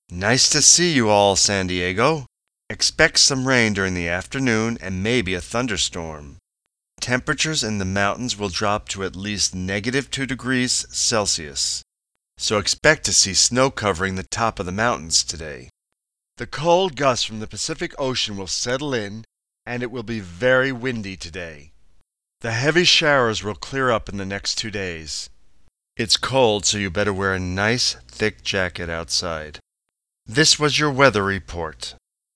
Nice to see you all, San Diego. Expect some rain during the afternoon and maybe a thunderstorm. Temperatures in the mountains will drop to at least -2 degrees Celsius, so expect to see snow covering the top of the mountains today. The cold gusts from the Pacific Ocean will settle in, and it will be very windy today. The heavy showers will clear up in the next 2 days. It's cold, so you better wear a nice, thick jacket outside. This was your weather report.